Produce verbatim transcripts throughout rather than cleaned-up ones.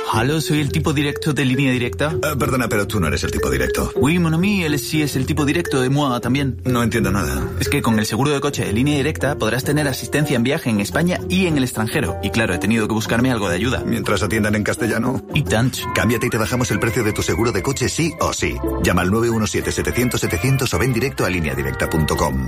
Aló, soy el tipo directo de Línea Directa. Uh, perdona, pero tú no eres el tipo directo. Oui, mon ami, él sí es el tipo directo de moi también. No entiendo nada. Es que con el seguro de coche de Línea Directa podrás tener asistencia en viaje en España y en el extranjero. Y claro, he tenido que buscarme algo de ayuda. Mientras atiendan en castellano. Y tant. Cámbiate y te bajamos el precio de tu seguro de coche sí o sí. Llama al nueve uno siete, setecientos, setecientos o ven directo a línea directa punto com.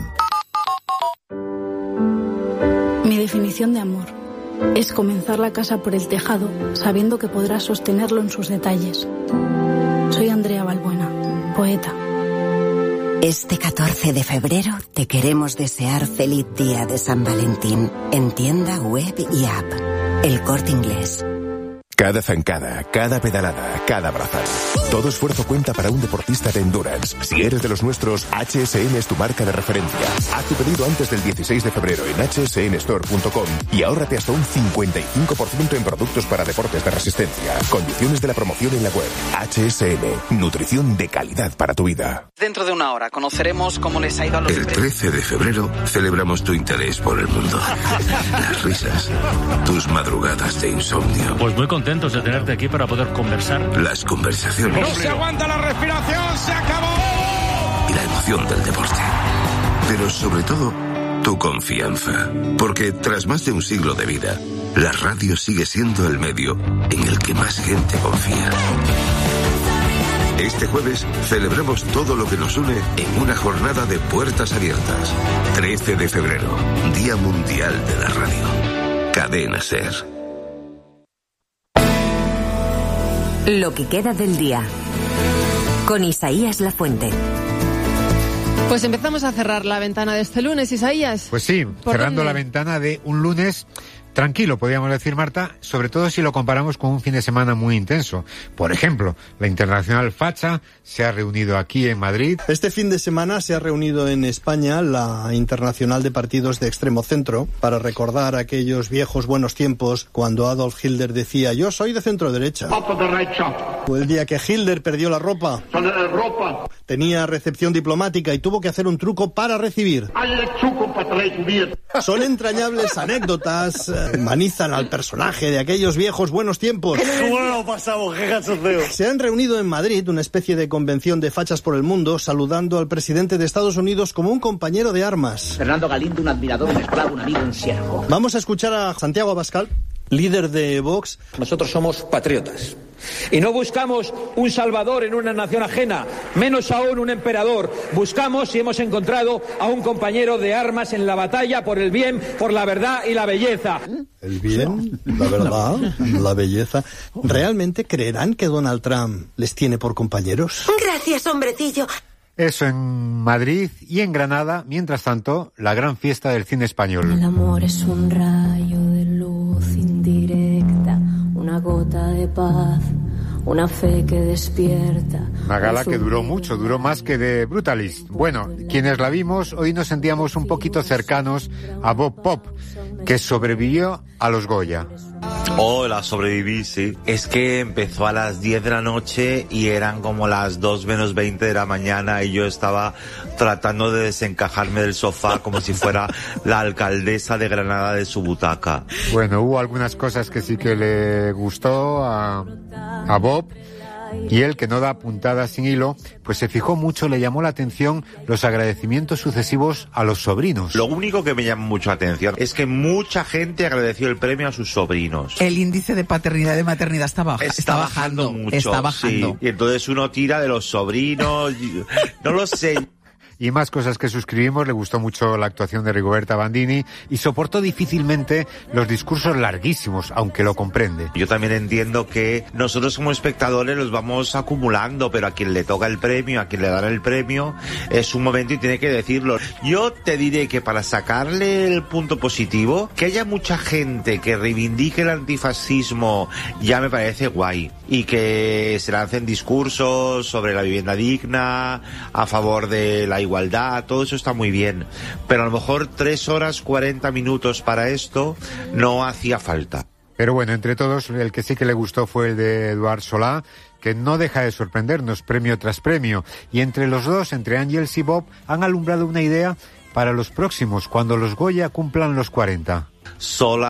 Mi definición de amor es comenzar la casa por el tejado, sabiendo que podrás sostenerlo en sus detalles. Soy Andrea Balbuena, poeta. Este catorce de febrero te queremos desear feliz día de San Valentín en tienda, web y app. El Corte Inglés. Cada zancada, cada pedalada, cada brazada. Todo esfuerzo cuenta para un deportista de endurance. Si eres de los nuestros, H S N es tu marca de referencia. Haz tu pedido antes del dieciséis de febrero en hache ese ene store punto com y ahórrate hasta un cincuenta y cinco por ciento en productos para deportes de resistencia. Condiciones de la promoción en la web. H S N, nutrición de calidad para tu vida. Dentro de una hora conoceremos cómo les ha ido a los... El trece de febrero celebramos tu interés por el mundo. Las risas, tus madrugadas de insomnio. Pues muy contentos de tenerte aquí para poder conversar. Las conversaciones. No se aguanta la respiración, se acabó. Y la emoción del deporte. Pero sobre todo, tu confianza. Porque tras más de un siglo de vida, la radio sigue siendo el medio en el que más gente confía. Este jueves celebramos todo lo que nos une en una jornada de puertas abiertas. trece de febrero, Día Mundial de la Radio. Cadena SER. Lo que queda del día. Con Isaías Lafuente. Pues empezamos a cerrar la ventana de este lunes, Isaías. Pues sí, cerrando dónde? la ventana de un lunes tranquilo, podríamos decir, Marta, sobre todo si lo comparamos con un fin de semana muy intenso. Por ejemplo, la Internacional Facha se ha reunido aquí en Madrid. Este fin de semana se ha reunido en España la Internacional de Partidos de Extremo Centro para recordar aquellos viejos buenos tiempos cuando Adolf Hitler decía: yo soy de centro derecha. O el día que Hitler perdió la ropa. Tenía recepción diplomática y tuvo que hacer un truco para recibir. Son entrañables anécdotas, eh, humanizan al personaje de aquellos viejos buenos tiempos. Bueno, pasamos, qué cachondeo. Se han reunido en Madrid, una especie de convención de fachas por el mundo, saludando al presidente de Estados Unidos como un compañero de armas. Fernando Galindo, un admirador, un esclavo, un amigo, un siervo. Vamos a escuchar a Santiago Abascal, líder de Vox. Nosotros somos patriotas. Y no buscamos un salvador en una nación ajena, menos aún un emperador. Buscamos y hemos encontrado a un compañero de armas en la batalla por el bien, por la verdad y la belleza. El bien, la verdad, la belleza. ¿Realmente creerán que Donald Trump les tiene por compañeros? Gracias, hombrecillo. Eso en Madrid y en Granada. Mientras tanto, la gran fiesta del cine español. El amor es un rayo de luz indirecta, una gota de paz, una fe que despierta. Una gala que duró mucho, duró más que de Brutalist. Bueno, quienes la vimos, hoy nos sentíamos un poquito cercanos a Bob Pop, que sobrevivió a los Goya. Hola, sobreviví, sí. Es que empezó a las diez de la noche y eran como las dos menos veinte de la mañana y yo estaba tratando de desencajarme del sofá como si fuera la alcaldesa de Granada de su butaca. Bueno, hubo algunas cosas que sí que le gustó a, a Bob. Y él, que no da puntadas sin hilo, pues se fijó mucho, le llamó la atención los agradecimientos sucesivos a los sobrinos. Lo único que me llama mucho la atención es que mucha gente agradeció el premio a sus sobrinos. El índice de paternidad y de maternidad está, baja, está, está bajando, bajando mucho. Está bajando. Sí. Y entonces uno tira de los sobrinos, no lo sé. Y más cosas que suscribimos. Le gustó mucho la actuación de Rigoberta Bandini y soportó difícilmente los discursos larguísimos, aunque lo comprende. Yo también entiendo que nosotros como espectadores los vamos acumulando, pero a quien le toca el premio, a quien le dan el premio, es un momento y tiene que decirlo. Yo te diré que para sacarle el punto positivo, que haya mucha gente que reivindique el antifascismo ya me parece guay. Y que se lancen discursos sobre la vivienda digna, a favor de la igualdad, todo eso está muy bien, pero a lo mejor tres horas cuarenta minutos para esto no hacía falta. Pero bueno, entre todos, el que sí que le gustó fue el de Eduard Solá, que no deja de sorprendernos premio tras premio, y entre los dos, entre Ángels y Bob, han alumbrado una idea para los próximos, cuando los Goya cumplan los cuarenta. Solá